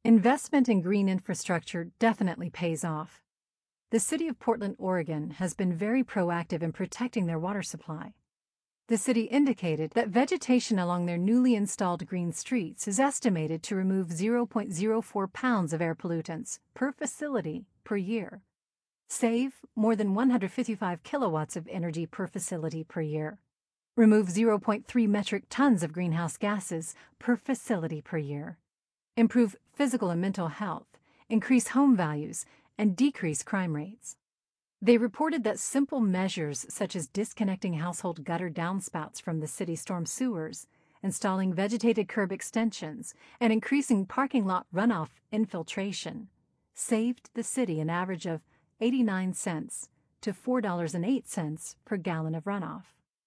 Investment in green infrastructure definitely pays off. The city of Portland, Oregon has been very proactive in protecting their water supply. The city indicated that vegetation along their newly installed green streets is estimated to remove 0.04 pounds of air pollutants per facility per year, save more than 155 kilowatts of energy per facility per year, remove 0.3 metric tons of greenhouse gases per facility per year, improve physical and mental health, increase home values, and decrease crime rates. They reported that simple measures such as disconnecting household gutter downspouts from the city storm sewers, installing vegetated curb extensions, and increasing parking lot runoff infiltration saved the city an average of 89 cents to $4.08 per gallon of runoff.